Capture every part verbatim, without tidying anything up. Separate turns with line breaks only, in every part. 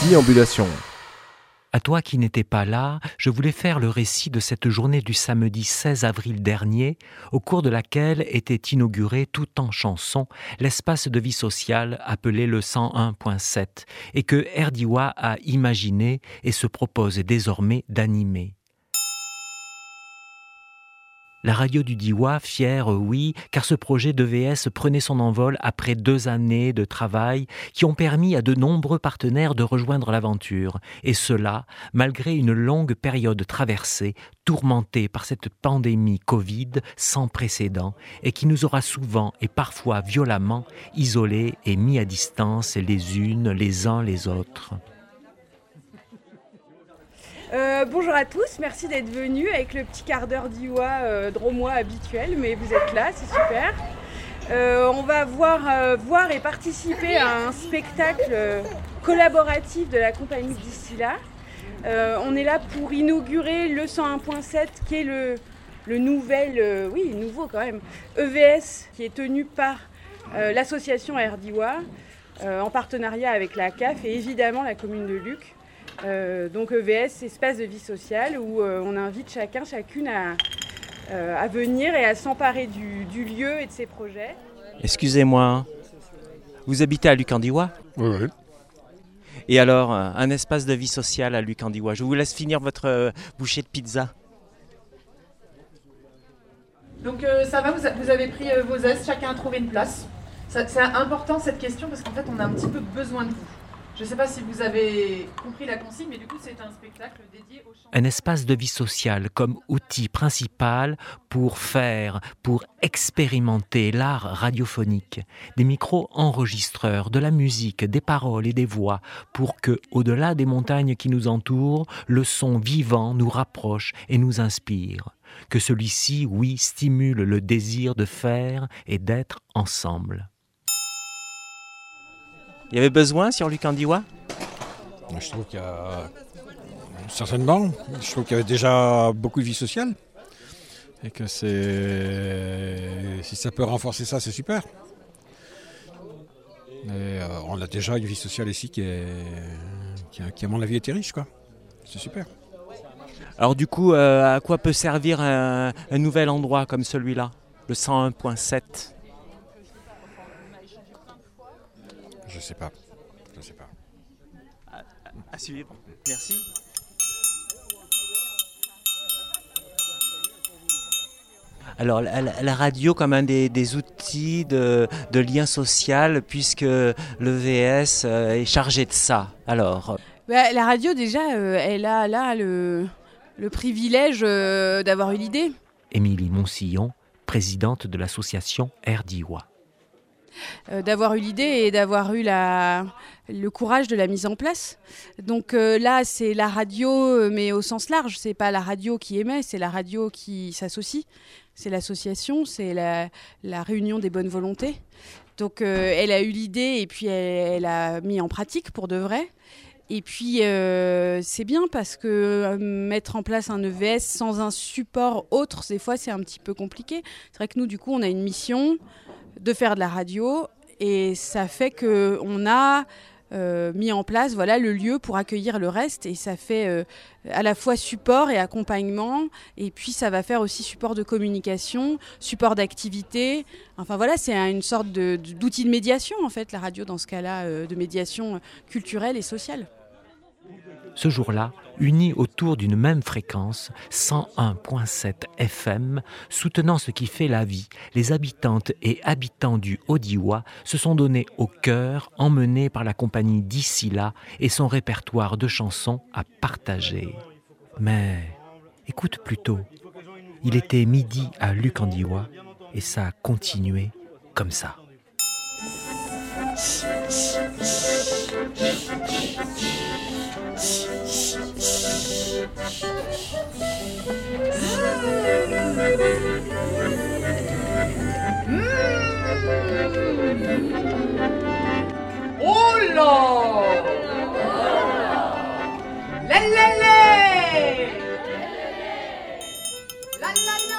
Déambulation.
À toi qui n'étais pas là, je voulais faire le récit de cette journée du samedi seize avril dernier, au cours de laquelle était inauguré tout en chanson l'espace de vie sociale appelé le cent un point sept et que Erdiwa a imaginé et se propose désormais d'animer. La radio du Diwa, fière, oui, car ce projet d'E V S prenait son envol après deux années de travail qui ont permis à de nombreux partenaires de rejoindre l'aventure. Et cela, malgré une longue période traversée, tourmentée par cette pandémie Covid sans précédent et qui nous aura souvent et parfois violemment isolés et mis à distance les unes, les uns, les autres.
Euh, bonjour à tous, merci d'être venus avec le petit quart d'heure d'Iwa euh, dromois habituel, mais vous êtes là, c'est super. Euh, on va voir, euh, voir et participer à un spectacle euh, collaboratif de la compagnie d'ici là. Euh, on est là pour inaugurer le cent un point sept qui est le, le nouvel, euh, oui nouveau quand même, E V S qui est tenu par euh, l'association Erdiwa euh, en partenariat avec la C A F et évidemment la commune de Luc. Euh, donc E V S, espace de vie sociale où euh, on invite chacun, chacune à, euh, à venir et à s'emparer du, du lieu et de ses projets.
Excusez-moi, vous habitez à Lucandiwa ?
Oui, oui.
Et alors, un espace de vie sociale à Lucandiwa. Je vous laisse finir votre euh, bouchée de pizza.
Donc euh, ça va, vous, a, vous avez pris euh, vos aises, chacun a trouvé une place. Ça, c'est important cette question parce qu'en fait on a un petit peu besoin de vous. Je ne sais pas si vous avez compris la consigne, mais du coup, c'est un spectacle dédié aux chants.
Un espace de vie sociale comme outil principal pour faire, pour expérimenter l'art radiophonique, des micro-enregistreurs, de la musique, des paroles et des voix, pour que, au-delà des montagnes qui nous entourent, le son vivant nous rapproche et nous inspire. Que celui-ci, oui, stimule le désir de faire et d'être ensemble. Il y avait besoin sur Lucandiwa ?
Je trouve qu'il y a certainement, je trouve qu'il y avait déjà beaucoup de vie sociale et que c'est, si ça peut renforcer ça, c'est super. Mais euh, on a déjà une vie sociale ici qui est, qui, qui à mon avis était riche, quoi. C'est super.
Alors du coup, euh, à quoi peut servir un, un nouvel endroit comme celui-là, le cent un point sept ?
Je sais pas. Je sais pas.
À, à suivre. Merci. Alors la, la radio comme un des, des outils de, de lien social puisque l'E V S est chargé de ça. Alors.
Bah, la radio déjà, euh, elle a là le, le privilège euh, d'avoir eu l'idée.
Émilie Moncillon, présidente de l'association Erdiwa.
Euh, d'avoir eu l'idée et d'avoir eu la, le courage de la mise en place. Donc euh, là, c'est la radio, mais au sens large. C'est pas la radio qui émet, c'est la radio qui s'associe. C'est l'association, c'est la, la réunion des bonnes volontés. Donc euh, elle a eu l'idée et puis elle, elle a mis en pratique pour de vrai. Et puis euh, c'est bien parce que euh, mettre en place un E V S sans un support autre, des fois c'est un petit peu compliqué. C'est vrai que nous, du coup, on a une mission de faire de la radio et ça fait qu'on a euh, mis en place voilà, le lieu pour accueillir le reste et ça fait euh, à la fois support et accompagnement et puis ça va faire aussi support de communication, support d'activité. Enfin voilà, c'est une sorte de, d'outil de médiation en fait, la radio dans ce cas-là, euh, de médiation culturelle et sociale.
Ce jour-là, unis autour d'une même fréquence, cent un point sept F M, soutenant ce qui fait la vie, les habitantes et habitants du Haut-Diwa se sont donnés au cœur, emmenés par la compagnie d'ici là et son répertoire de chansons à partager. Mais écoute plutôt, il était midi à Lucandiwa et ça a continué comme ça.
Oh là! La la la! La la la!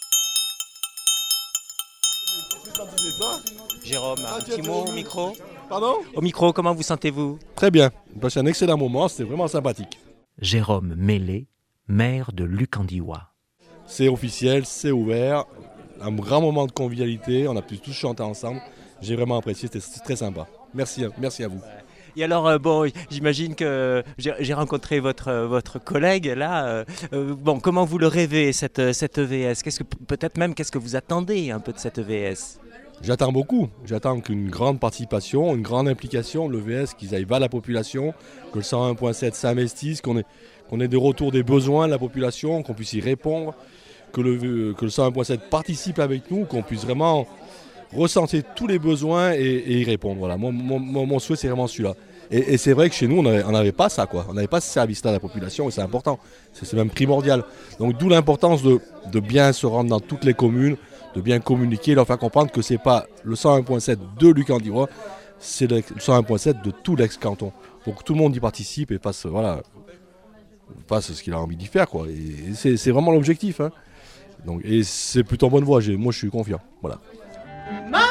Jérôme, un petit mot au micro.
Pardon ?
Au micro, comment vous sentez-vous ?
Très bien. C'est un excellent moment, c'était vraiment sympathique.
Jérôme Mélé, maire de Lucandiwa.
C'est officiel, c'est ouvert. Un grand moment de convivialité, on a pu tous chanter ensemble. J'ai vraiment apprécié, c'était très sympa. Merci, merci à vous.
Et alors, euh, bon, j'imagine que j'ai, j'ai rencontré votre, euh, votre collègue là. Euh, euh, bon, comment vous le rêvez, cette, cette E V S ? Qu'est-ce que, peut-être même, qu'est-ce que vous attendez un peu de cette E V S ?
J'attends beaucoup. J'attends qu'une grande participation, une grande implication de l'E V S, qu'ils aillent vers la population, que le cent un point sept s'investisse, qu'on ait, qu'on ait des retours des besoins de la population, qu'on puisse y répondre, que le, que le cent un point sept participe avec nous, qu'on puisse vraiment ressentir tous les besoins et, et y répondre. Voilà. Mon, mon, mon souhait, c'est vraiment celui-là. Et, et c'est vrai que chez nous, on n'avait pas ça, quoi. On n'avait pas ce service-là à la population, et c'est important. C'est, c'est même primordial. Donc d'où l'importance de, de bien se rendre dans toutes les communes, de bien communiquer, leur faire comprendre que ce n'est pas le cent un point sept de Lucandiwa, c'est le cent un point sept de tout l'ex-canton. Pour que tout le monde y participe et fasse, voilà, fasse ce qu'il a envie d'y faire, quoi. Et c'est, c'est vraiment l'objectif, hein. Donc, et c'est plutôt en bonne voie, j'ai, moi je suis confiant. Voilà.
Maman!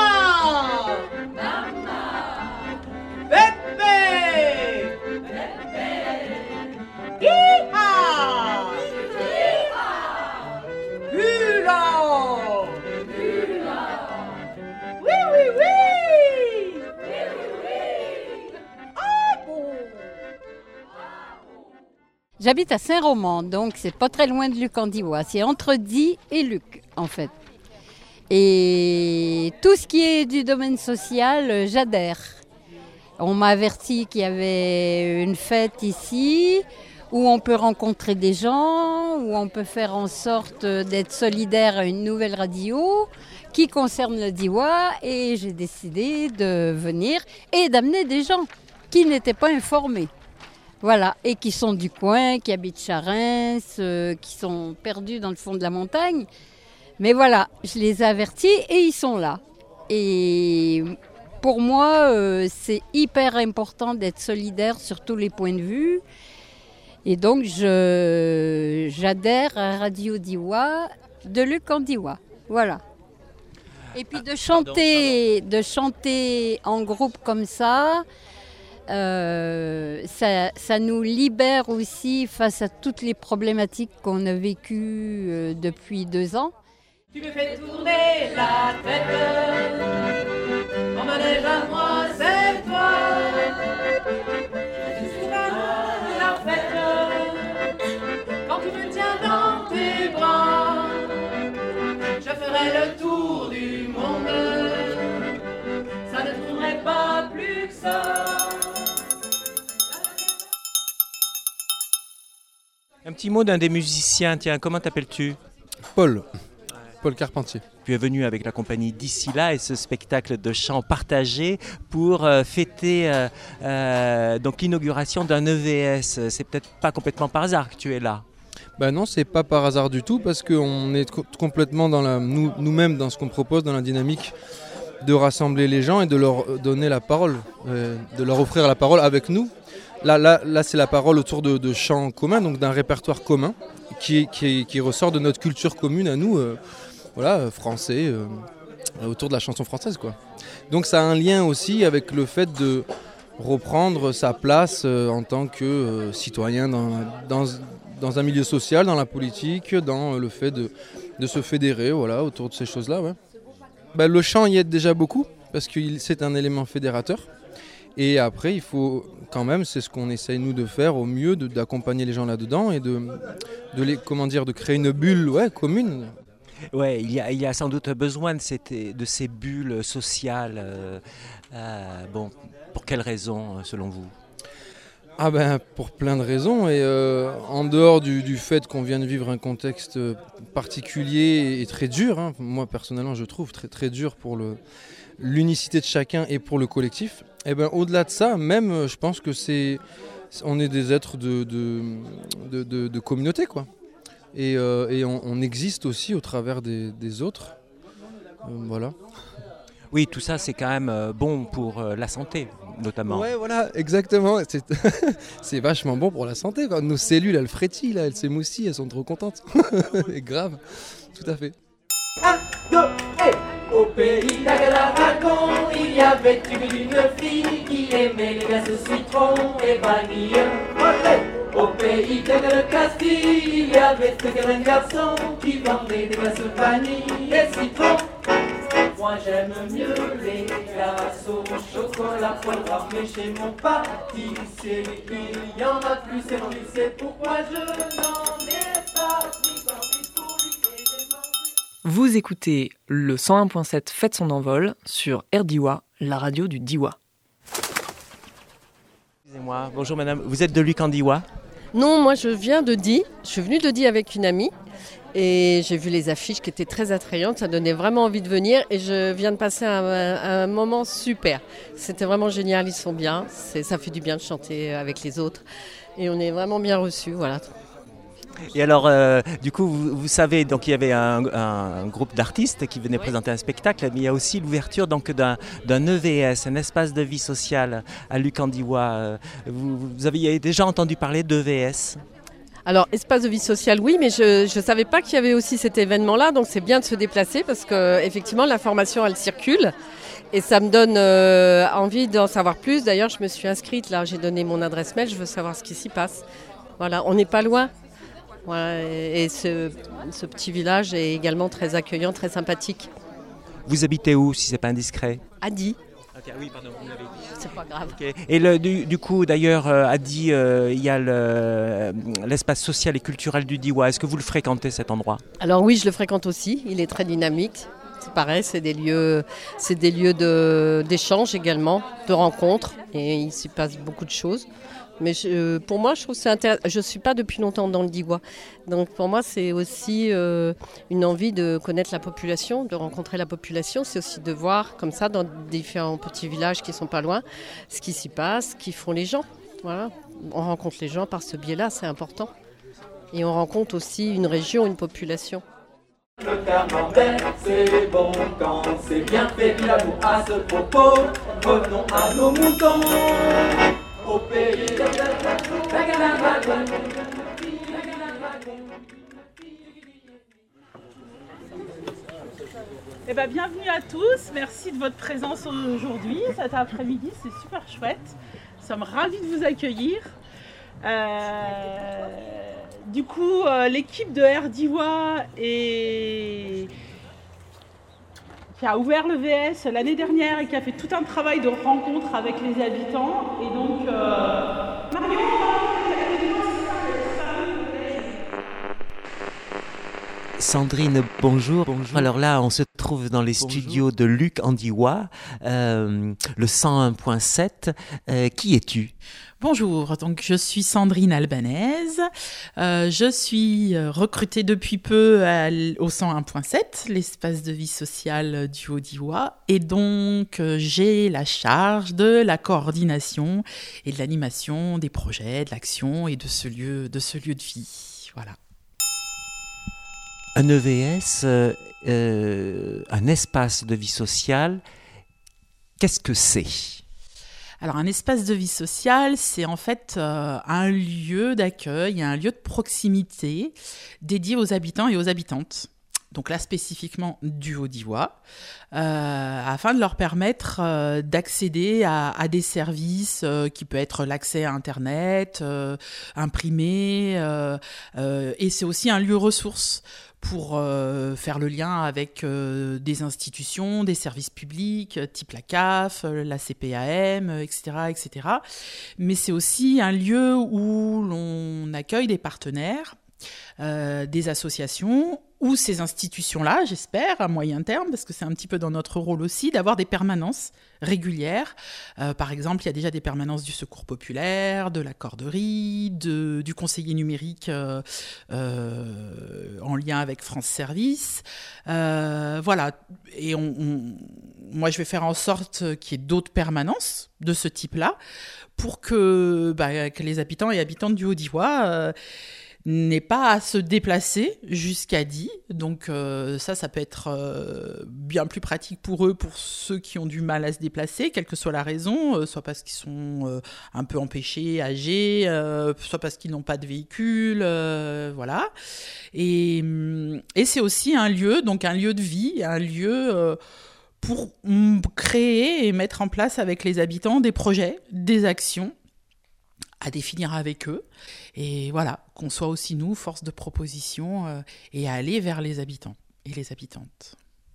Bébé! Hi-ha! Hula! Oui, oui, oui! Ah bon!
J'habite à Saint-Roman, donc c'est pas très loin de Lucandiwa. C'est entre Die et Luc, en fait. Et tout ce qui est du domaine social, j'adhère. On m'a averti qu'il y avait une fête ici, où on peut rencontrer des gens, où on peut faire en sorte d'être solidaire à une nouvelle radio qui concerne le Diwa. Et j'ai décidé de venir et d'amener des gens qui n'étaient pas informés. Voilà, et qui sont du coin, qui habitent Charins, euh, qui sont perdus dans le fond de la montagne. Mais voilà, je les ai avertis et ils sont là. Et pour moi, euh, c'est hyper important d'être solidaire sur tous les points de vue. Et donc, je, j'adhère à Radio Diwa de Lucandiwa. Voilà. Et puis de chanter, de chanter en groupe comme ça, euh, ça, ça nous libère aussi face à toutes les problématiques qu'on a vécues euh, depuis deux ans.
Tu me fais tourner la tête, emmenez à moi, c'est toi. Je suis la fête, quand tu me tiens dans tes bras, je ferai le tour du monde, ça ne trouverait pas plus que ça.
Un petit mot d'un des musiciens, tiens, comment t'appelles-tu ?
Paul. Paul Carpentier.
Tu es venu avec la compagnie D'ici là et ce spectacle de chant partagé pour euh, fêter euh, euh, donc l'inauguration d'un E V S. C'est peut-être pas complètement par hasard que tu es là.
Ben non, c'est pas par hasard du tout parce qu'on est co- complètement dans la, nous, nous-mêmes dans ce qu'on propose, dans la dynamique de rassembler les gens et de leur donner la parole, euh, de leur offrir la parole avec nous. Là, là, là c'est la parole autour de, de chants communs, donc d'un répertoire commun qui, qui, qui ressort de notre culture commune à nous. Euh, Voilà, français, euh, autour de la chanson française, quoi. Donc ça a un lien aussi avec le fait de reprendre sa place euh, en tant que euh, citoyen dans, dans, dans un milieu social, dans la politique, dans le fait de, de se fédérer, voilà, autour de ces choses-là. Ouais. Bah, le chant y aide déjà beaucoup, parce que c'est un élément fédérateur. Et après, il faut quand même, c'est ce qu'on essaye nous de faire au mieux, de, d'accompagner les gens là-dedans et de, de, les, comment dire, de créer une bulle ouais, commune.
Ouais, il y a, il y a sans doute besoin de, cette, de ces bulles sociales. Euh, euh, bon, pour quelles raisons, selon vous ?
Ah ben, pour plein de raisons. Et euh, en dehors du, du fait qu'on vient de vivre un contexte particulier et très dur, hein, moi personnellement je trouve très très dur pour le, l'unicité de chacun et pour le collectif. Et ben, au-delà de ça, même, je pense que c'est, on est des êtres de, de, de, de, de communauté, quoi. Et, euh, et on, on existe aussi au travers des, des autres. Euh, voilà.
Oui, tout ça, c'est quand même euh, bon pour euh, la santé, notamment.
Ouais, voilà, exactement. C'est, c'est vachement bon pour la santé, quoi. Nos cellules, elles frétillent, là, elles s'émoussent, elles sont trop contentes. Et grave, tout à fait.
Un, deux, et
Au pays d'Agalagon, il y avait une fille qui aimait les glaces citron et vanille. Au pays de Castille, il y avait un garçon qui vendait des glaces vanille et citron. Moi j'aime mieux les glaces au chocolat poivre, mais chez mon pâtissier, il y en a plus, c'est lui, c'est pourquoi je n'en ai pas ni tandis pour lui et demander.
Vous écoutez le cent un point sept Faites son envol sur R D I W A, la radio du Diois.
Excusez-moi, bonjour madame, vous êtes de Luc en Diois ?
Non, moi je viens de Die, je suis venue de Die avec une amie. Et j'ai vu les affiches qui étaient très attrayantes, ça donnait vraiment envie de venir et je viens de passer un, un, un moment super. C'était vraiment génial, ils sont bien, c'est, ça fait du bien de chanter avec les autres et on est vraiment bien reçus, voilà.
Et alors, euh, du coup, vous, vous savez, donc il y avait un, un groupe d'artistes qui venaient oui. présenter un spectacle, mais il y a aussi l'ouverture donc, d'un, d'un E V S, un espace de vie sociale à Luc en Diois. Vous, vous avez déjà entendu parler d'E V S ?
Alors, espace de vie sociale, oui, mais je ne savais pas qu'il y avait aussi cet événement-là, donc c'est bien de se déplacer parce qu'effectivement, l'information, elle circule et ça me donne euh, envie d'en savoir plus. D'ailleurs, je me suis inscrite, là, j'ai donné mon adresse mail, je veux savoir ce qui s'y passe. Voilà, on n'est pas loin. Voilà, et ce, ce petit village est également très accueillant, très sympathique.
Vous habitez où, si ce n'est pas indiscret ?
À Die.
Okay, oui, pardon, vous l'avez dit.
C'est pas grave.
Okay. Et le, du, du coup, d'ailleurs, euh, à Die, euh, il y a le, l'espace social et culturel du Diois. Est-ce que vous le fréquentez, cet endroit ?
Alors oui, je le fréquente aussi. Il est très dynamique. C'est pareil, c'est des lieux, c'est des lieux de, d'échange également, de rencontres. Et il s'y passe beaucoup de choses. Mais je, pour moi, je trouve que c'est intéressant. Je ne suis pas depuis longtemps dans le Diois. Donc pour moi, c'est aussi euh, une envie de connaître la population, de rencontrer la population. C'est aussi de voir, comme ça, dans différents petits villages qui ne sont pas loin, ce qui s'y passe, ce qu'ils font les gens. Voilà. On rencontre les gens par ce biais-là, c'est important. Et on rencontre aussi une région, une population.
Le camembert, c'est bon quand c'est bien fait. L'amour à ce propos, revenons à nos moutons. Au pays de Dagalagon.
Eh ben, bienvenue à tous, merci de votre présence aujourd'hui, cet après-midi, c'est super chouette. Nous sommes ravis de vous accueillir. Euh, du coup, euh, l'équipe de R D I W A et... qui a ouvert le V S l'année dernière et qui a fait tout un travail de rencontre avec les habitants. Et donc, euh, Marion,
Sandrine, bonjour. bonjour. Alors là, on se trouve dans les bonjour. studios de Luc en Diois, euh, le cent un point sept. Euh, qui es-tu ?
Bonjour, donc je suis Sandrine Albanaise, euh, je suis recrutée depuis peu à, au cent un point sept, l'espace de vie sociale du Haut-Diois, et donc euh, j'ai la charge de la coordination et de l'animation des projets, de l'action et de ce lieu de, ce lieu de vie. Voilà.
Un E V S, euh, euh, un espace de vie sociale, qu'est-ce que c'est ?
Alors, un espace de vie sociale, c'est en fait euh, un lieu d'accueil, un lieu de proximité dédié aux habitants et aux habitantes. Donc là, spécifiquement du Haut-Diois, euh, afin de leur permettre euh, d'accéder à, à des services euh, qui peut être l'accès à Internet, euh, imprimé, euh, euh, et c'est aussi un lieu ressource pour euh, faire le lien avec euh, des institutions, des services publics, type la C A F, la C P A M, et cetera, et cetera. Mais c'est aussi un lieu où l'on accueille des partenaires, euh, des associations, ou ces institutions-là, j'espère, à moyen terme, parce que c'est un petit peu dans notre rôle aussi, d'avoir des permanences régulières. Euh, par exemple, il y a déjà des permanences du Secours populaire, de la Corderie, de, du conseiller numérique euh, euh, en lien avec France Service. Euh, voilà. Et on, on, moi, je vais faire en sorte qu'il y ait d'autres permanences de ce type-là pour que, bah, que les habitants et habitantes du Haut-Diois... Euh, n'est pas à se déplacer jusqu'à Die. Donc euh, ça, ça peut être euh, bien plus pratique pour eux, pour ceux qui ont du mal à se déplacer, quelle que soit la raison, euh, soit parce qu'ils sont euh, un peu empêchés, âgés, euh, soit parce qu'ils n'ont pas de véhicule, euh, voilà. Et, et c'est aussi un lieu, donc un lieu de vie, un lieu euh, pour créer et mettre en place avec les habitants des projets, des actions à définir avec eux, et voilà, qu'on soit aussi nous, force de proposition, euh, et à aller vers les habitants et les habitantes.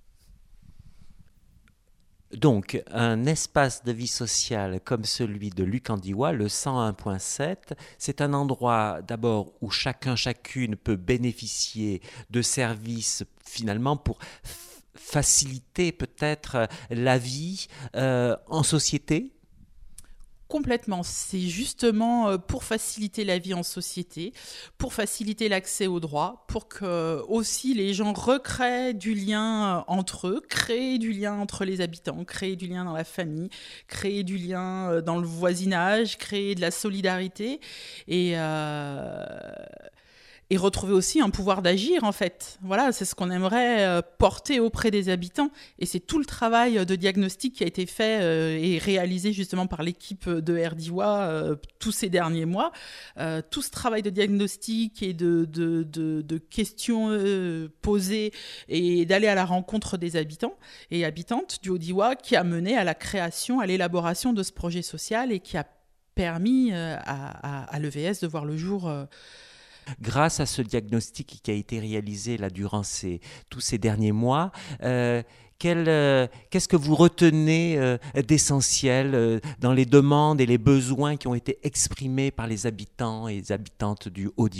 Donc, un espace de vie sociale comme celui de Luc-en-Diois, le cent un point sept, c'est un endroit d'abord où chacun, chacune peut bénéficier de services finalement pour f- faciliter peut-être la vie euh, en société.
Complètement, c'est justement pour faciliter la vie en société, pour faciliter l'accès aux droits, pour que aussi les gens recréent du lien entre eux, créent du lien entre les habitants, créent du lien dans la famille, créent du lien dans le voisinage, créer de la solidarité et... Euh... Et retrouver aussi un pouvoir d'agir, en fait. Voilà, c'est ce qu'on aimerait euh, porter auprès des habitants. Et c'est tout le travail de diagnostic qui a été fait euh, et réalisé justement par l'équipe de Erdiois euh, tous ces derniers mois. Euh, tout ce travail de diagnostic et de, de, de, de questions euh, posées et d'aller à la rencontre des habitants et habitantes du Haut-Diois qui a mené à la création, à l'élaboration de ce projet social et qui a permis euh, à, à, à l'E V S de voir le jour... Euh,
Grâce à ce diagnostic qui a été réalisé là, durant ces, tous ces derniers mois, euh, quel, euh, qu'est-ce que vous retenez euh, d'essentiel euh, dans les demandes et les besoins qui ont été exprimés par les habitants et les habitantes du Haut-Diois ?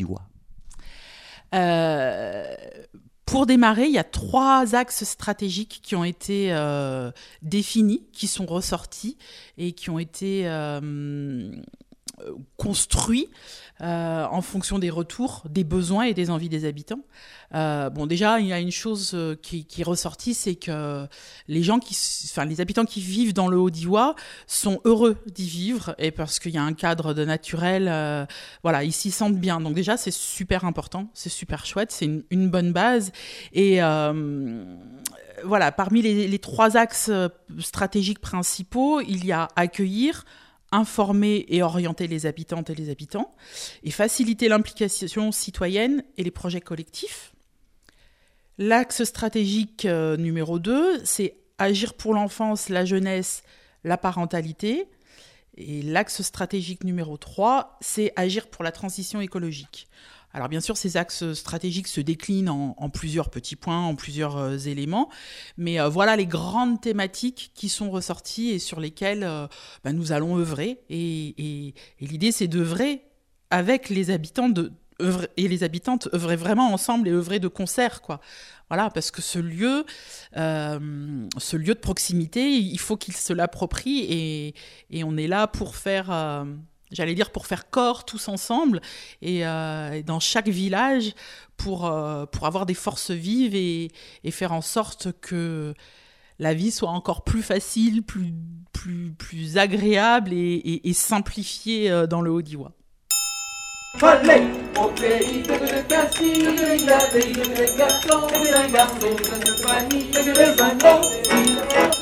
euh... Pour démarrer, il y a trois axes stratégiques qui ont été euh, définis, qui sont ressortis et qui ont été euh, construits euh, en fonction des retours, des besoins et des envies des habitants. Euh, bon, déjà, il y a une chose qui, qui est ressortie, c'est que les gens qui, enfin, les habitants qui vivent dans le Haut-Diois sont heureux d'y vivre et parce qu'il y a un cadre de naturel, euh, voilà, ils s'y sentent bien. Donc déjà, c'est super important, c'est super chouette, c'est une, une bonne base. Et euh, voilà, parmi les, les trois axes stratégiques principaux, il y a accueillir, informer et orienter les habitantes et les habitants, et faciliter l'implication citoyenne et les projets collectifs. L'axe stratégique euh, numéro deux, c'est agir pour l'enfance, la jeunesse, la parentalité. Et l'axe stratégique numéro trois, c'est agir pour la transition écologique. Alors bien sûr, ces axes stratégiques se déclinent en, en plusieurs petits points, en plusieurs euh, éléments, mais euh, voilà les grandes thématiques qui sont ressorties et sur lesquelles euh, ben, nous allons œuvrer. Et, et, et l'idée, c'est d'œuvrer avec les habitants de, œuvrer, et les habitantes, œuvrer vraiment ensemble et œuvrer de concert, quoi. Voilà, parce que ce lieu, euh, ce lieu de proximité, il faut qu'il se l'approprie et, et on est là pour faire... Euh, J'allais dire pour faire corps tous ensemble et, euh, et dans chaque village pour, euh, pour avoir des forces vives et, et faire en sorte que la vie soit encore plus facile, plus, plus, plus agréable et, et, et simplifiée euh, dans le Haut-Diois.
Allez, au pays de Castille, il y avait des garçons et un garçon de cette famille, des animaux.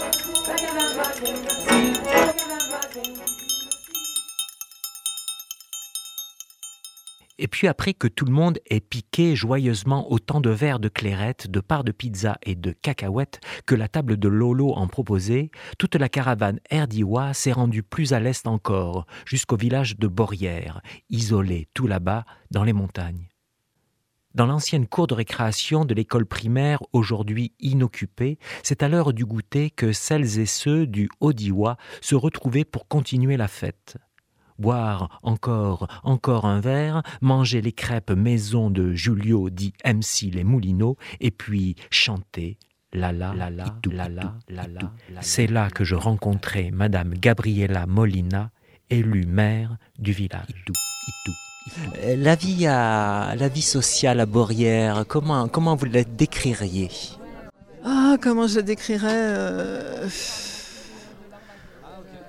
Et puis après que tout le monde ait piqué joyeusement autant de verres de clairette, de parts de pizza et de cacahuètes que la table de Lolo en proposait, toute la caravane Erdiois s'est rendue plus à l'est encore, jusqu'au village de Borrières, isolé tout là-bas dans les montagnes. Dans l'ancienne cour de récréation de l'école primaire, aujourd'hui inoccupée, c'est à l'heure du goûter que celles et ceux du Haut-Diois se retrouvaient pour continuer la fête. Boire encore, encore un verre, manger les crêpes maison de Julio dit M C les Moulineaux, et puis chanter la la la la la la la la. C'est là que je rencontrai Madame Gabriela Molina, élue maire du village.
La vie à la vie sociale à Borrières, comment comment vous la décririez ?
Ah, comment je la décrirais euh...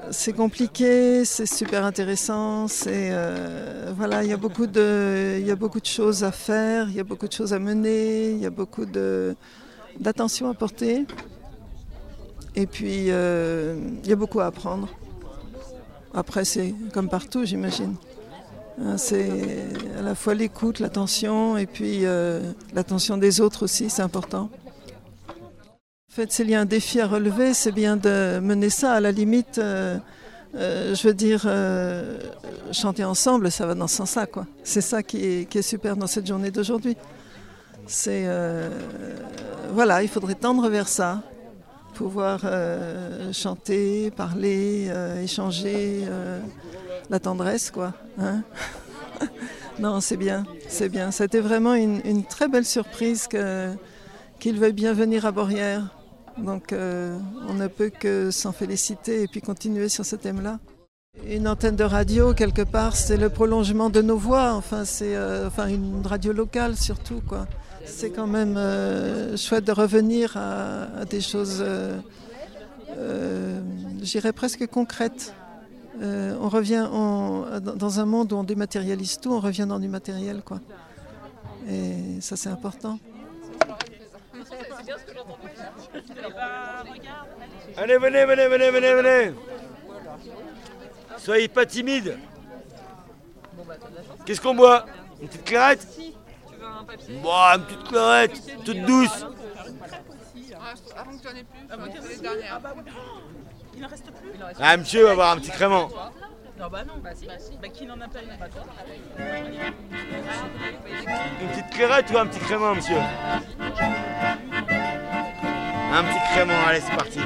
c'est compliqué, c'est super intéressant. C'est, euh, voilà, il y a beaucoup de, il y a beaucoup de choses à faire, il y a beaucoup de choses à mener, il y a beaucoup de, d'attention à porter. Et puis, euh, il y a beaucoup à apprendre. Après, c'est comme partout, j'imagine. C'est à la fois l'écoute, l'attention, et puis euh, l'attention des autres aussi, c'est important. En fait, s'il y a un défi à relever, c'est bien de mener ça. À la limite, euh, euh, je veux dire, euh, chanter ensemble, ça va dans ce sens-là, quoi. C'est ça qui est, qui est super dans cette journée d'aujourd'hui. C'est, euh, voilà, il faudrait tendre vers ça. Pouvoir euh, chanter, parler, euh, échanger, euh, la tendresse, quoi. Hein. Non, c'est bien, c'est bien. C'était vraiment une, une très belle surprise que, qu'il veuille bien venir à Beaurières. Donc, euh, on ne peut que s'en féliciter et puis continuer sur ce thème-là. Une antenne de radio, quelque part, c'est le prolongement de nos voix. Enfin, c'est euh, enfin, une radio locale, surtout, quoi. C'est quand même euh, chouette de revenir à, à des choses, euh, euh, j'irais presque concrètes. Euh, on revient on, dans un monde où on dématérialise tout, on revient dans du matériel, quoi. Et ça, c'est important.
Allez, venez, venez, venez, venez, venez. Soyez pas timides. Qu'est-ce qu'on boit? Une petite clarette? Boah, une petite clarette, toute douce.
Avant que tu en aies plus, avant que tu en aies les dernières.
Il n'en reste plus.
Ah, monsieur va avoir un petit crément.
Non, bah non, bah si. Bah qui n'en a pas une? Bah toi.
Une petite clarette ou un petit crément, monsieur? Un petit crément, allez, c'est parti.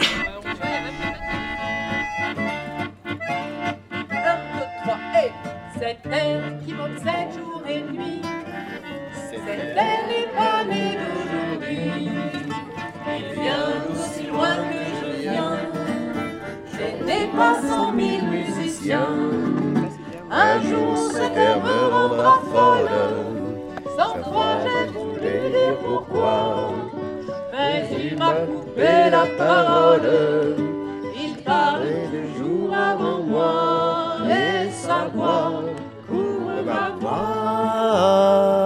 un, deux, trois, et cette terre qui monte sept jours et nuit. Cette terre n'est pas née d'aujourd'hui. Il vient d'aussi loin que je viens. Je n'ai pas cent mille musiciens. Un jour cette terre me rendra folle. Sans toi j'ai voulu dire pourquoi. Mais il m'a coupé la parole. Il parlait deux jours avant moi. Et sa voix couvre ma voix.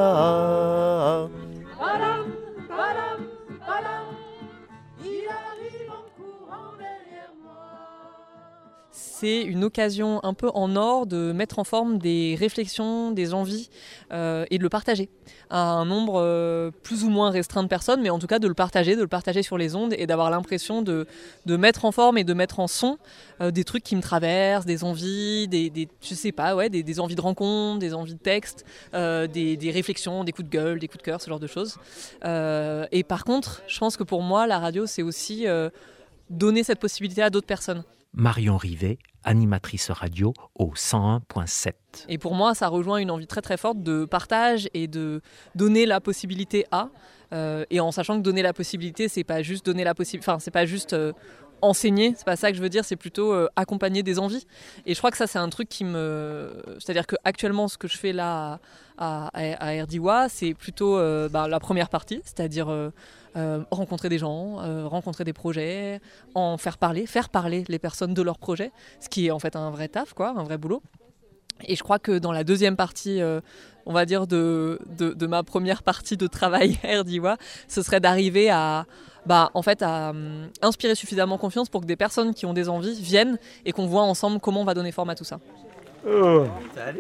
C'est une occasion un peu en or de mettre en forme des réflexions, des envies euh, et de le partager à un nombre euh, plus ou moins restreint de personnes, mais en tout cas de le partager, de le partager sur les ondes et d'avoir l'impression de, de mettre en forme et de mettre en son euh, des trucs qui me traversent, des envies, des, des je sais pas, ouais, des, des envies de rencontre, des envies de texte, euh, des, des réflexions, des coups de gueule, des coups de cœur, ce genre de choses. Euh, et par contre, je pense que pour moi, la radio, c'est aussi euh, donner cette possibilité à d'autres personnes.
Marion Rivet, animatrice radio au cent un point sept.
Et pour moi, ça rejoint une envie très très forte de partage et de donner la possibilité à. Euh, et en sachant que donner la possibilité, c'est pas juste donner la possibilité, enfin c'est pas juste euh, enseigner, c'est pas ça que je veux dire, c'est plutôt euh, accompagner des envies. Et je crois que ça c'est un truc qui me, c'est-à-dire que actuellement ce que je fais là à, à, à Erdiwa, c'est plutôt euh, bah, la première partie, c'est-à-dire euh, Euh, rencontrer des gens, euh, rencontrer des projets, en faire parler, faire parler les personnes de leurs projets, ce qui est en fait un vrai taf, quoi, un vrai boulot. Et je crois que dans la deuxième partie, euh, on va dire, de, de, de ma première partie de travail à Erdiwa, ce serait d'arriver à, bah, en fait, à um, inspirer suffisamment confiance pour que des personnes qui ont des envies viennent et qu'on voit ensemble comment on va donner forme à tout ça.
Oh. Salut.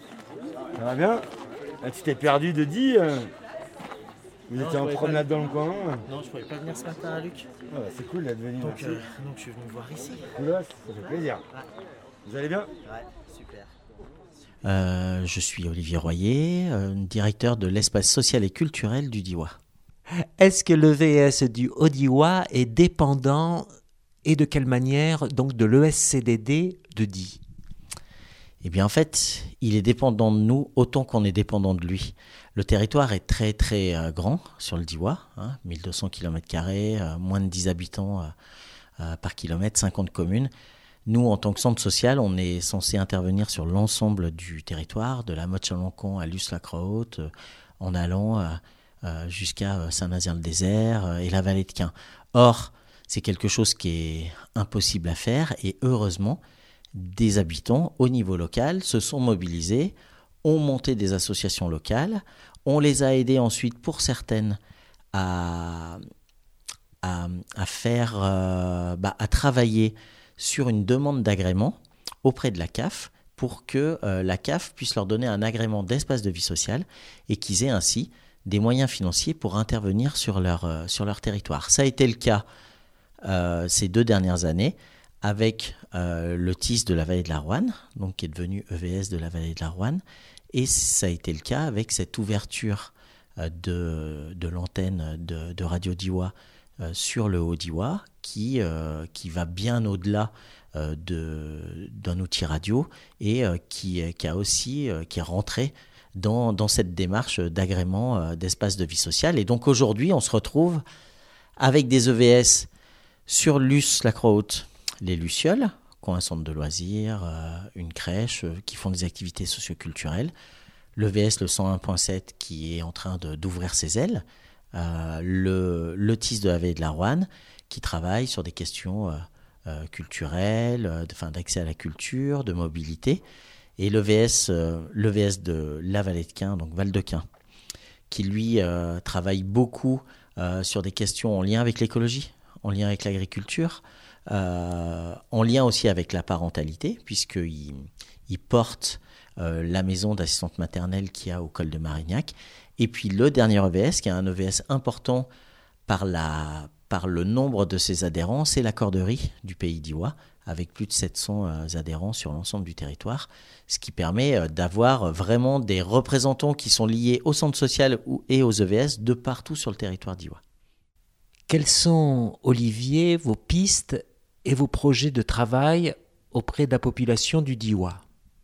Ça va bien? Ah, tu t'es perdu de dit euh... Vous non, étiez en promenade dans le coin?
Non, je ne pouvais pas venir ce matin à Luc.
Ah bah, c'est cool d'être venu.
Donc, euh, donc je suis venu me voir ici.
Cool, ça fait plaisir. Ouais. Vous allez bien?
Ouais, super.
Euh, je suis Olivier Royer, euh, directeur de l'espace social et culturel du Diois.
Est-ce que le V S du Haut-Diois est dépendant, et de quelle manière, donc de l'E S C D D de Die?
Eh bien, en fait, il est dépendant de nous autant qu'on est dépendant de lui. Le territoire est très, très euh, grand sur le Diois, hein, mille deux cents kilomètres carrés, euh, moins de dix habitants euh, euh, par kilomètre, cinquante communes. Nous, en tant que centre social, on est censé intervenir sur l'ensemble du territoire, de la Motte-Chalancon à Luce-la-Croix-Haute, euh, en allant euh, euh, jusqu'à Saint-Nazaire-le-Désert euh, et la vallée de Quin. Or, c'est quelque chose qui est impossible à faire et heureusement, des habitants au niveau local se sont mobilisés, ont monté des associations locales, on les a aidés ensuite pour certaines à, à, à faire, euh, bah, à travailler sur une demande d'agrément auprès de la C A F pour que euh, la C A F puisse leur donner un agrément d'espace de vie sociale et qu'ils aient ainsi des moyens financiers pour intervenir sur leur, euh, sur leur territoire. Ça a été le cas euh, ces deux dernières années avec euh, le T I S de la vallée de la Roanne, donc qui est devenu E V S de la vallée de la Roanne, et ça a été le cas avec cette ouverture euh, de, de l'antenne de, de Radio Diois euh, sur le Haut-Diois, qui, euh, qui va bien au-delà euh, de, d'un outil radio et euh, qui, qui, a aussi, euh, qui est rentré dans, dans cette démarche d'agrément euh, d'espace de vie sociale. Et donc aujourd'hui, on se retrouve avec des E V S sur Luce, la Croix-Haute, les Lucioles, qui ont un centre de loisirs, euh, une crèche, euh, qui font des activités socioculturelles. Le V S, le cent un virgule sept, qui est en train de, d'ouvrir ses ailes. Euh, le, le T I S de la vallée de la Roanne, qui travaille sur des questions euh, euh, culturelles, euh, de, d'accès à la culture, de mobilité. Et le V S, euh, le V S de la vallée de Quin, donc Val-de-Quin, qui lui euh, travaille beaucoup euh, sur des questions en lien avec l'écologie, en lien avec l'agriculture, Euh, en lien aussi avec la parentalité, puisqu'il il porte euh, la maison d'assistante maternelle qu'il y a au col de Marignac. Et puis le dernier E V S, qui est un E V S important par, la, par le nombre de ses adhérents, c'est la Corderie du Pays d'Iwa, avec plus de sept cents euh, adhérents sur l'ensemble du territoire, ce qui permet euh, d'avoir vraiment des représentants qui sont liés au centre social ou, et aux E V S de partout sur le territoire d'Iwa.
Quelles sont, Olivier, vos pistes et vos projets de travail auprès de la population du Diois?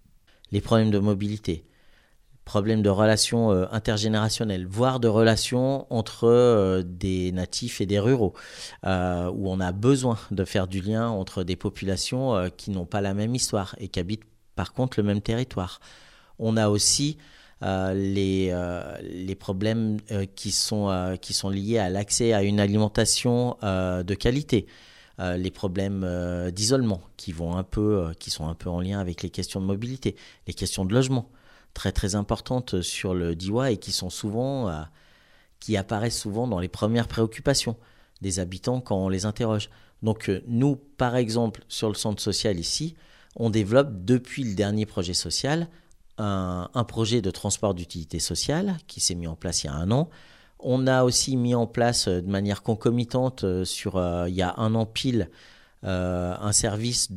Les problèmes de mobilité, problèmes de relations euh, intergénérationnelles, voire de relations entre euh, des natifs et des ruraux, euh, où on a besoin de faire du lien entre des populations euh, qui n'ont pas la même histoire et qui habitent par contre le même territoire. On a aussi euh, les, euh, les problèmes euh, qui sont, euh, qui sont liés à l'accès à une alimentation euh, de qualité. Euh, les problèmes euh, d'isolement qui, vont un peu, euh, qui sont un peu en lien avec les questions de mobilité, les questions de logement, très très importantes sur le Diois et qui, sont souvent, euh, qui apparaissent souvent dans les premières préoccupations des habitants quand on les interroge. Donc euh, nous, par exemple, sur le centre social ici, on développe depuis le dernier projet social un, un projet de transport d'utilité sociale qui s'est mis en place il y a un an. On a aussi mis en place de manière concomitante, sur, euh, il y a un an pile, euh, un service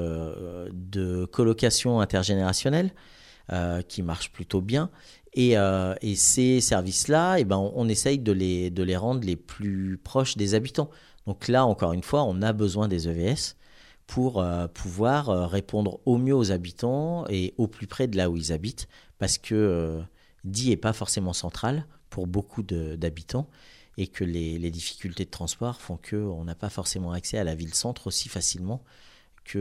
de, de colocation intergénérationnelle euh, qui marche plutôt bien. Et, euh, et ces services-là, eh ben, on, on essaye de les, de les rendre les plus proches des habitants. Donc là, encore une fois, on a besoin des E V S pour euh, pouvoir euh, répondre au mieux aux habitants et au plus près de là où ils habitent, parce que euh, Die n'est pas forcément central pour beaucoup de, d'habitants et que les, les difficultés de transport font qu'on n'a pas forcément accès à la ville-centre aussi facilement que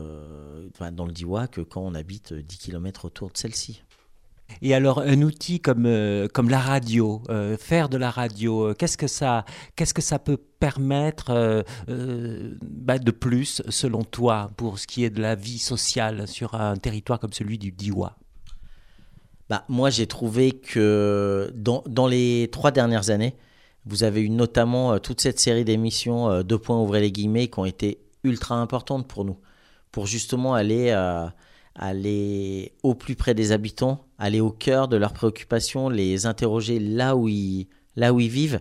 euh, enfin, dans le Diois que quand on habite dix kilomètres autour de celle-ci.
Et alors, un outil comme, euh, comme la radio, euh, faire de la radio, euh, qu'est-ce que ça, qu'est-ce que ça peut permettre euh, euh, bah, de plus, selon toi, pour ce qui est de la vie sociale sur un territoire comme celui du Diois?
Bah, moi, j'ai trouvé que dans, dans les trois dernières années, vous avez eu notamment euh, toute cette série d'émissions, euh, deux points, ouvrez les guillemets, qui ont été ultra importantes pour nous, pour justement aller, euh, aller au plus près des habitants, aller au cœur de leurs préoccupations, les interroger là où ils, là où ils vivent,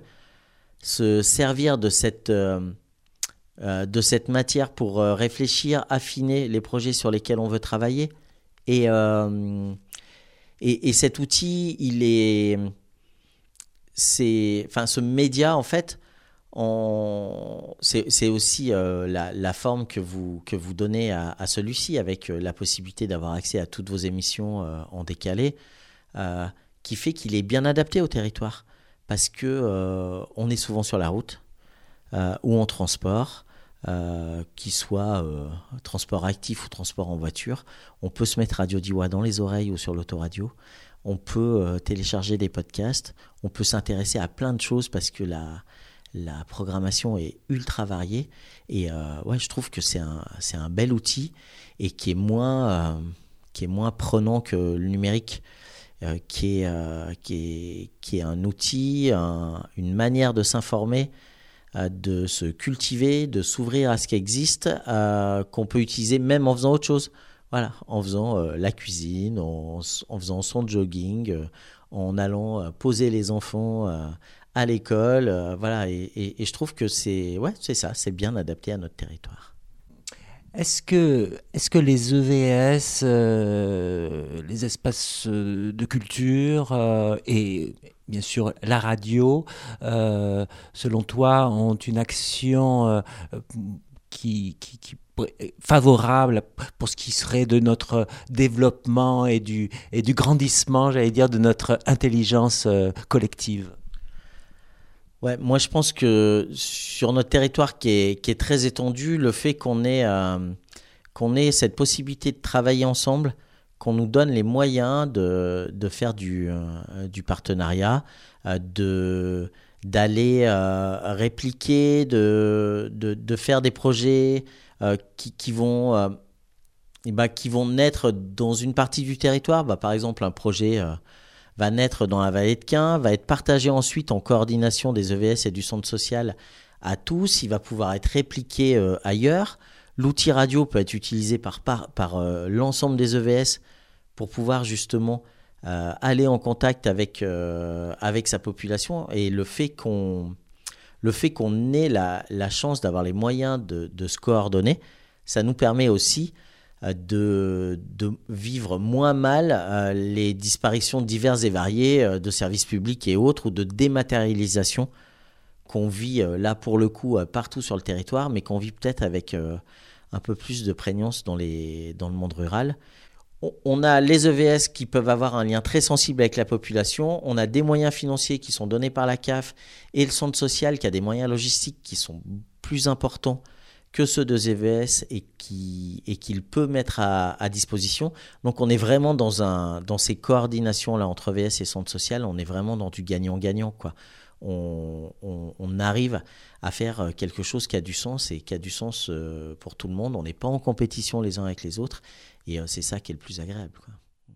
se servir de cette, euh, euh, de cette matière pour euh, réfléchir, affiner les projets sur lesquels on veut travailler. Et... Euh, Et, et cet outil, il est, c'est, enfin, ce média, en fait, en, c'est, c'est aussi euh, la, la forme que vous, que vous donnez à, à celui-ci, avec la possibilité d'avoir accès à toutes vos émissions euh, en décalé, euh, qui fait qu'il est bien adapté au territoire, parce que euh, on est souvent sur la route euh, ou en transport. Euh, qu'il soit euh, transport actif ou transport en voiture, on peut se mettre Radio Diois dans les oreilles ou sur l'autoradio, on peut euh, télécharger des podcasts, on peut s'intéresser à plein de choses parce que la, la programmation est ultra variée. Et euh, ouais, je trouve que c'est un, c'est un bel outil et qui est moins, euh, qui est moins prenant que le numérique, euh, qui, est, euh, qui, est, qui est un outil, un, une manière de s'informer, euh, de se cultiver, de s'ouvrir à ce qui existe, euh, qu'on peut utiliser même en faisant autre chose. Voilà, en faisant euh, la cuisine, en, en faisant son jogging, euh, en allant euh, poser les enfants euh, à l'école, euh, voilà. Et, et, et je trouve que c'est, ouais, c'est ça, c'est bien adapté à notre territoire.
Est-ce que, est-ce que les E V S, euh, les espaces de culture euh, et bien sûr la radio, euh, selon toi, ont une action euh, qui, qui, qui favorable pour ce qui serait de notre développement et du, et du grandissement, j'allais dire, de notre intelligence euh, collective?
Ouais, moi je pense que sur notre territoire qui est, qui est très étendu, le fait qu'on ait, euh, qu'on ait cette possibilité de travailler ensemble, qu'on nous donne les moyens de, de faire du, euh, du partenariat, euh, de, d'aller euh, répliquer, de, de, de faire des projets euh, qui, qui, vont, euh, et ben, qui vont naître dans une partie du territoire. Bah, par exemple, un projet euh, va naître dans la vallée de Quin, va être partagé ensuite en coordination des E V S et du centre social à tous. Il va pouvoir être répliqué euh, ailleurs. L'outil radio peut être utilisé par, par, par euh, l'ensemble des E V S pour pouvoir justement euh, aller en contact avec, euh, avec sa population. Et le fait qu'on, le fait qu'on ait la, la chance d'avoir les moyens de, de se coordonner, ça nous permet aussi euh, de, de vivre moins mal euh, les disparitions diverses et variées euh, de services publics et autres, ou de dématérialisation qu'on vit euh, là pour le coup euh, partout sur le territoire, mais qu'on vit peut-être avec euh, un peu plus de prégnance dans, les, dans le monde rural. On a les E V S qui peuvent avoir un lien très sensible avec la population. On a des moyens financiers qui sont donnés par la C A F et le centre social qui a des moyens logistiques qui sont plus importants que ceux de E V S et qui et qu'il peut mettre à, à disposition. Donc on est vraiment dans, un, dans ces coordinations-là entre E V S et centre social, on est vraiment dans du gagnant-gagnant, quoi. On, on, on arrive à faire quelque chose qui a du sens et qui a du sens pour tout le monde. On n'est pas en compétition les uns avec les autres. Et c'est ça qui est le plus agréable, quoi.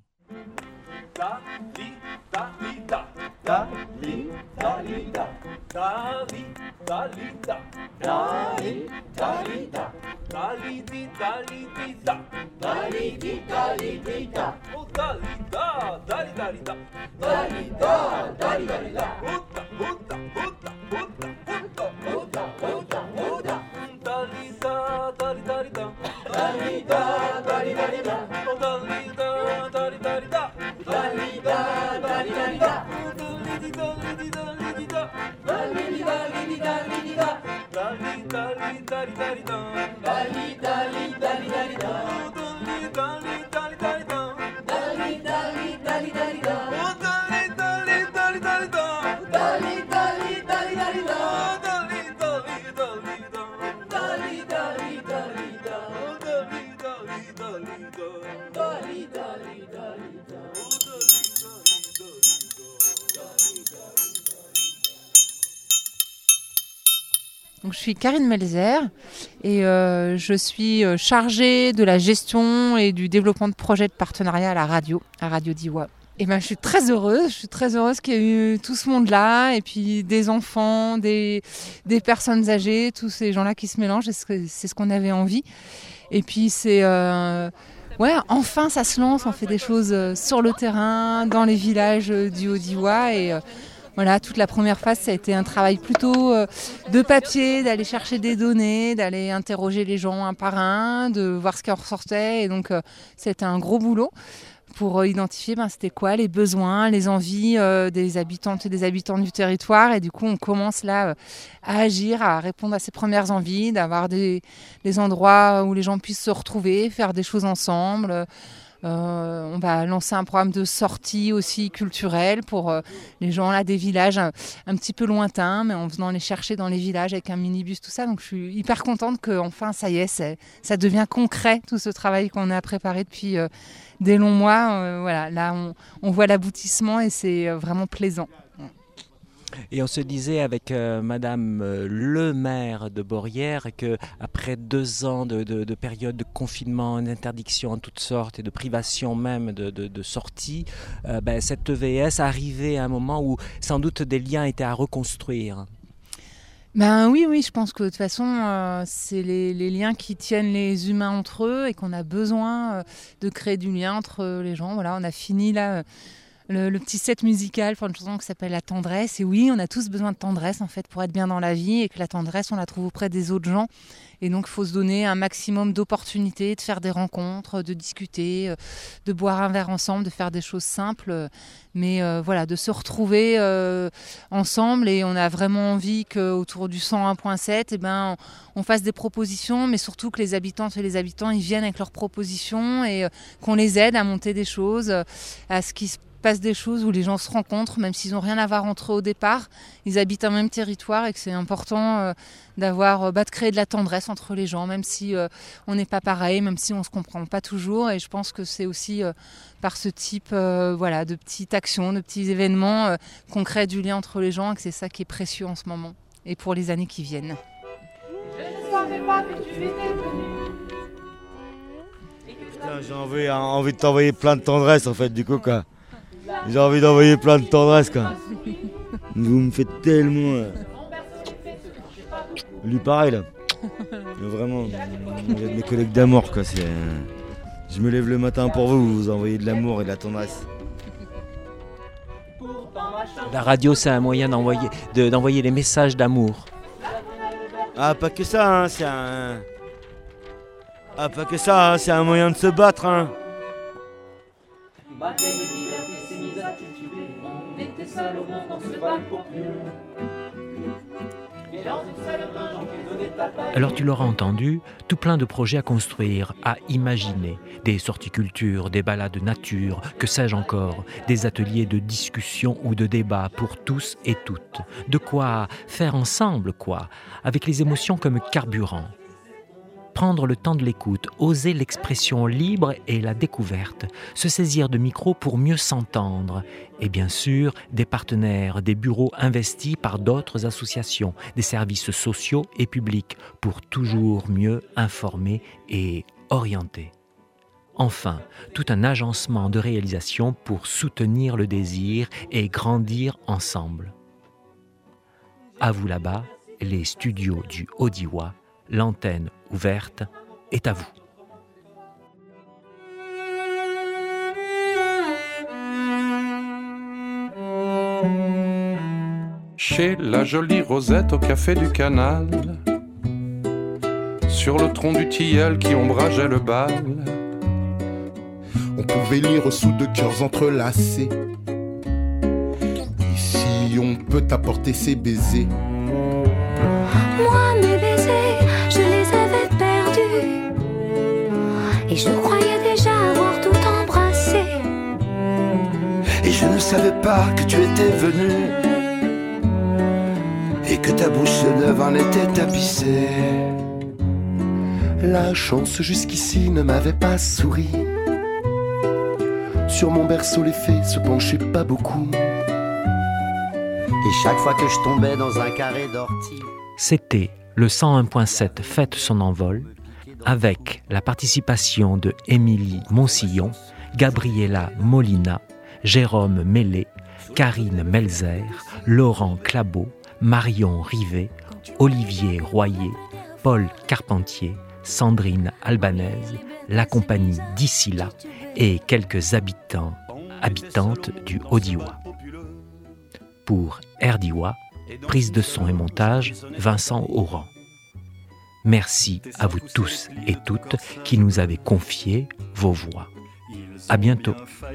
Donc, je suis Karine Melzer et euh, je suis chargée de la gestion et du développement de projets de partenariat à la radio, à Radio Diois. Et ben, je suis très heureuse, je suis très heureuse qu'il y ait eu tout ce monde-là, et puis des enfants, des, des personnes âgées, tous ces gens-là qui se mélangent, et c'est ce qu'on avait envie. Et puis c'est... Euh, ouais, enfin ça se lance, on fait des choses sur le terrain, dans les villages du Haut-Diois, et... Euh, Voilà, toute la première phase, ça a été un travail plutôt euh, de papier, d'aller chercher des données, d'aller interroger les gens un par un, de voir ce qui en ressortait. Et donc, euh, c'était un gros boulot pour euh, identifier ben, c'était quoi les besoins, les envies euh, des habitantes et des habitants du territoire. Et du coup, on commence là euh, à agir, à répondre à ces premières envies, d'avoir des, des endroits où les gens puissent se retrouver, faire des choses ensemble. Euh, on va lancer un programme de sortie aussi culturel pour euh, les gens là des villages un, un petit peu lointains, mais en venant les chercher dans les villages avec un minibus, tout ça. Donc je suis hyper contente que enfin ça y est, c'est, ça devient concret tout ce travail qu'on a préparé depuis euh, des longs mois. Euh, voilà, là on, on voit l'aboutissement et c'est vraiment plaisant.
Et on se disait avec euh, Madame euh, le maire de Beaurières qu'après deux ans de, de, de période de confinement, d'interdiction en toutes sortes et de privation même de, de, de sortie, euh, ben, cette E V S arrivait à un moment où sans doute des liens étaient à reconstruire.
Ben oui, oui, je pense que de toute façon, euh, c'est les, les liens qui tiennent les humains entre eux et qu'on a besoin euh, de créer du lien entre les gens. Voilà, on a fini là... Euh, Le, le petit set musical pour une chanson qui s'appelle La Tendresse. Et oui, on a tous besoin de tendresse en fait pour être bien dans la vie, et que la tendresse, on la trouve auprès des autres gens. Et donc, il faut se donner un maximum d'opportunités, de faire des rencontres, de discuter, de boire un verre ensemble, de faire des choses simples. Mais euh, voilà, de se retrouver euh, ensemble. Et on a vraiment envie qu'autour du cent un point sept, eh ben, on, on fasse des propositions, mais surtout que les habitantes et les habitants ils viennent avec leurs propositions et euh, qu'on les aide à monter des choses, à ce qui se passe des choses où les gens se rencontrent, même s'ils n'ont rien à voir entre eux au départ. Ils habitent un même territoire et que c'est important euh, d'avoir, euh, bah, de créer de la tendresse entre les gens, même si euh, on n'est pas pareil, même si on ne se comprend pas toujours. Et je pense que c'est aussi euh, par ce type euh, voilà, de petites actions, de petits événements euh, qu'on crée du lien entre les gens, et que c'est ça qui est précieux en ce moment et pour les années qui viennent.
Je ne savais pas que tu étais venu.
Putain, j'ai envie, envie de t'envoyer plein de tendresse en fait, du coup quoi. J'ai envie d'envoyer plein de tendresse quoi. Vous me faites tellement. Euh... Lui pareil là. Vraiment, vous êtes mes collègues d'amour quoi. C'est... Je me lève le matin pour vous, vous envoyez de l'amour et de la tendresse.
La radio, c'est un moyen d'envoyer, de, d'envoyer des messages d'amour.
Ah, pas que ça, hein, c'est un. Ah, pas que ça, hein, c'est un moyen de se battre, hein.
Alors tu l'auras entendu, tout plein de projets à construire, à imaginer. Des sorticultures, des balades nature, que sais-je encore, des ateliers de discussion ou de débat pour tous et toutes. De quoi faire ensemble, quoi, avec les émotions comme carburant. Prendre le temps de l'écoute, oser l'expression libre et la découverte, se saisir de micros pour mieux s'entendre. Et bien sûr, des partenaires, des bureaux investis par d'autres associations, des services sociaux et publics pour toujours mieux informer et orienter. Enfin, tout un agencement de réalisation pour soutenir le désir et grandir ensemble. À vous là-bas, les studios du Audiwa, l'antenne ouverte est à vous.
Chez la jolie Rosette au café du Canal, sur le tronc du tilleul qui ombrageait le bal,
on pouvait lire sous deux cœurs entrelacés. Ici on peut t'apporter ses baisers.
Moi mes baisers, je les avais perdus, et je croyais déjà avoir tout embrassé.
Et je ne savais pas que tu étais venu, et que ta bouche neuve en était tapissée.
La chance jusqu'ici ne m'avait pas souri. Sur mon berceau les fées se penchaient pas beaucoup.
Et chaque fois que je tombais dans un carré d'ortie.
C'était le cent un point sept fête son envol, avec la participation de Émilie Moncillon, Gabriella Molina, Jérôme Mélé, Karine Melzer, Laurent Clabot, Marion Rivet, Olivier Royer, Paul Carpentier, Sandrine Albanese, la compagnie d'ici là et quelques habitants, habitantes du Audiwa. Pour Erdiwa, prise de son et montage, Vincent Auran. Merci à vous tous et toutes qui nous avez confié vos voix. À bientôt.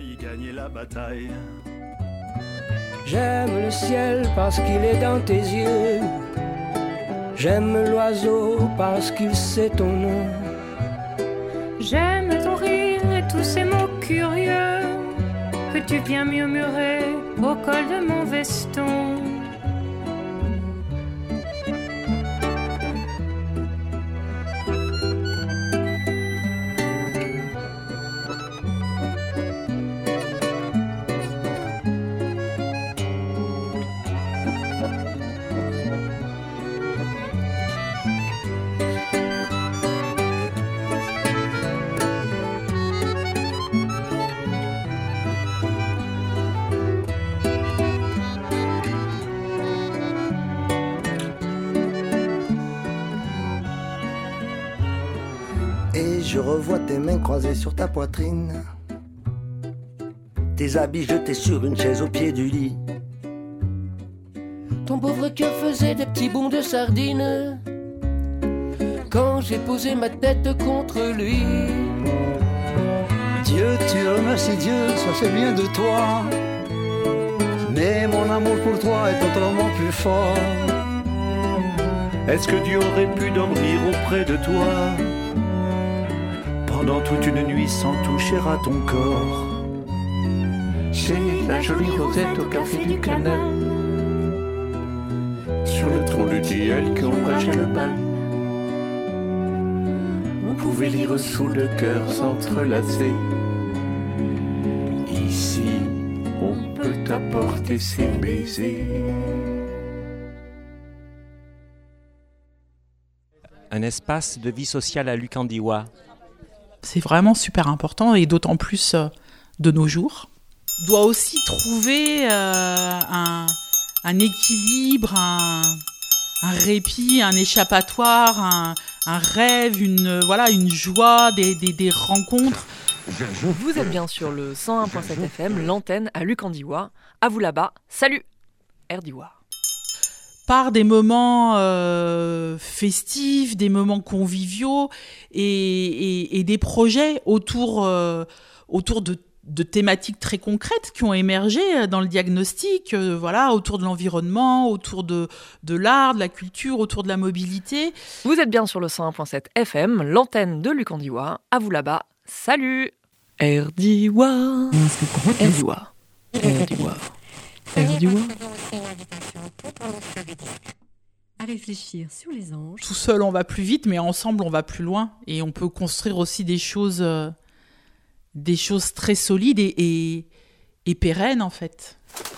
J'aime le ciel parce qu'il est dans tes yeux. J'aime l'oiseau parce qu'il sait ton nom.
J'aime ton rire et tous ces mots curieux que tu viens murmurer au col de mon veston.
je revois tes mains croisées sur ta poitrine, tes habits jetés sur une chaise au pied du lit.
Ton pauvre cœur faisait des petits bonds de sardines quand j'ai posé ma tête contre lui.
Dieu, tu remercies Dieu, ça c'est bien de toi. Mais mon amour pour toi est autrement plus fort.
Est-ce que Dieu aurait pu dormir auprès de toi pendant toute une nuit sans toucher à ton corps?
C'est la jolie Rosette au café du canal, sur le tronc du tilleul qui ombrageait le bal. On pouvait lire sous le cœur s'entrelacer. Ici, on peut t'apporter ses baisers.
Un espace de vie sociale à Lukandiwa.
C'est vraiment super important et d'autant plus euh, de nos jours. On doit aussi trouver euh, un, un équilibre, un, un répit, un échappatoire, un, un rêve, une, voilà, une joie, des, des, des rencontres.
Vous êtes bien sur le cent un virgule sept F M, l'antenne à Lukandiwa. À vous là-bas, salut Erdiwa.
Par des moments euh, festifs, des moments conviviaux et, et, et des projets autour, euh, autour de, de thématiques très concrètes qui ont émergé dans le diagnostic, euh, voilà, autour de l'environnement, autour de, de l'art, de la culture, autour de la mobilité.
Vous êtes bien sur le cent un virgule sept F M, l'antenne de Lukandiwa. À vous là-bas, salut Erdiwa. Erdiwa. Erdiwa. Erdiwa.
À réfléchir sur les anges.
Tout seul, on va plus vite, mais ensemble, on va plus loin. Et on peut construire aussi des choses, euh, des choses très solides et, et, et pérennes, en fait.